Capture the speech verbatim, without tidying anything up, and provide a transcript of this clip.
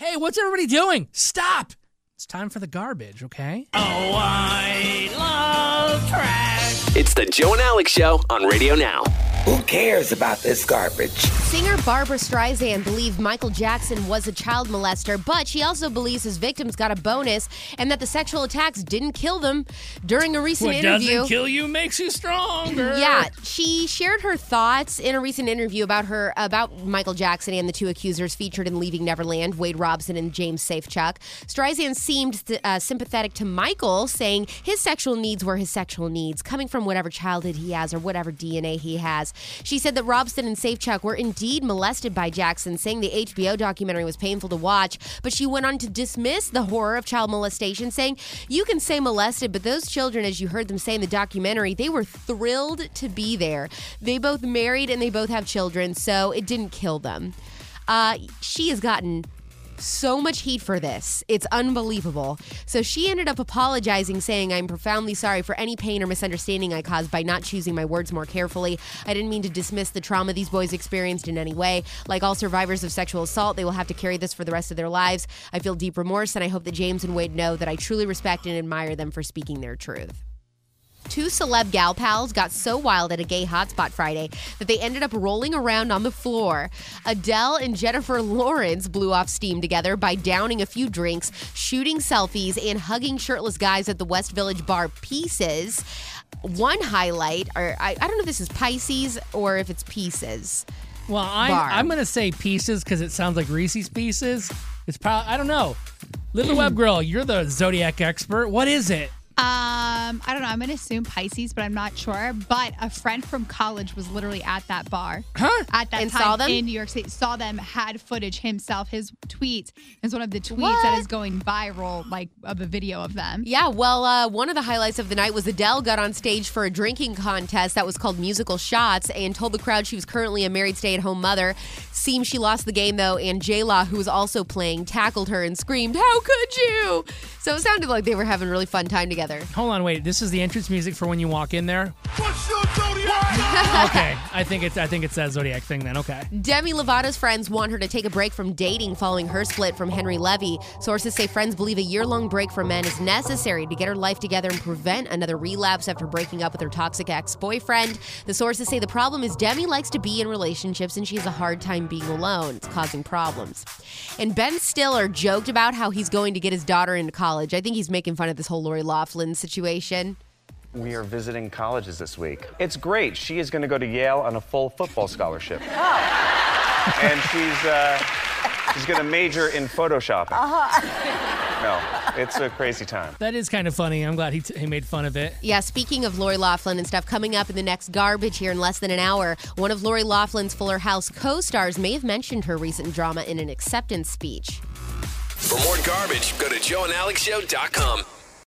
Hey, what's everybody doing? Stop! It's time for the garbage, okay? Oh, I love trash. It's the Joe and Alex Show on Radio Now. Who cares about this garbage? Singer Barbra Streisand believed Michael Jackson was a child molester, but she also believes his victims got a bonus and that the sexual attacks didn't kill them. During a recent What interview... doesn't kill you makes you stronger. Yeah, she shared her thoughts in a recent interview about her about Michael Jackson and the two accusers featured in Leaving Neverland, Wade Robson and James Safechuck. Streisand seemed uh, sympathetic to Michael, saying his sexual needs were his sexual needs, coming from whatever childhood he has or whatever D N A he has. She said that Robson and Safechuck were indeed molested by Jackson, saying the H B O documentary was painful to watch, but she went on to dismiss the horror of child molestation, saying, you can say molested, but those children, as you heard them say in the documentary, they were thrilled to be there. They both married and they both have children, so it didn't kill them. Uh, she has gotten so much heat for this. It's unbelievable. So she ended up apologizing, saying, I'm profoundly sorry for any pain or misunderstanding I caused by not choosing my words more carefully. I didn't mean to dismiss the trauma these boys experienced in any way. Like all survivors of sexual assault, they will have to carry this for the rest of their lives. I feel deep remorse, and I hope that James and Wade know that I truly respect and admire them for speaking their truth. Two celeb gal pals got so wild at a gay hotspot Friday that they ended up rolling around on the floor. Adele and Jennifer Lawrence blew off steam together by downing a few drinks, shooting selfies, and hugging shirtless guys at the West Village bar Pieces. One highlight, or I, I don't know if this is Pisces or if it's Pieces. Well, I'm, I'm going to say Pieces because it sounds like Reese's Pieces. It's probably, I don't know. Little Web Girl, you're the Zodiac expert. What is it? Um, I don't know. I'm going to assume Pisces, but I'm not sure. But a friend from college was literally at that bar. Huh? At that And time saw them? in New York City. Saw them, had footage himself. His tweets is one of the tweets What? that is going viral, like, of a video of them. Yeah, well, uh, one of the highlights of the night was Adele got on stage for a drinking contest that was called Musical Shots and told the crowd she was currently a married stay-at-home mother. Seems she lost the game, though, and J-Law, who was also playing, tackled her and screamed, "How could you?" So it sounded like they were having a really fun time together. Hold on, wait. This is the entrance music for when you walk in there? What's your zodiac? Okay. I think it's I think it's that Zodiac thing then. Okay. Demi Lovato's friends want her to take a break from dating following her split from Henry Levy. Sources say friends believe a year-long break for men is necessary to get her life together and prevent another relapse after breaking up with her toxic ex-boyfriend. The sources say the problem is Demi likes to be in relationships and she has a hard time being alone. It's causing problems. And Ben Stiller joked about how he's going to get his daughter into college. I think he's making fun of this whole Lori Loughlin situation. We are visiting colleges this week. It's great. She is going to go to Yale on a full football scholarship. Oh. And she's uh, she's going to major in photoshopping. Uh-huh. No, it's a crazy time. That is kind of funny. I'm glad he, t- he made fun of it. Yeah, speaking of Lori Loughlin and stuff, coming up in the next garbage here in less than an hour, one of Lori Loughlin's Fuller House co-stars may have mentioned her recent drama in an acceptance speech. For more garbage, go to joe and alex show dot com.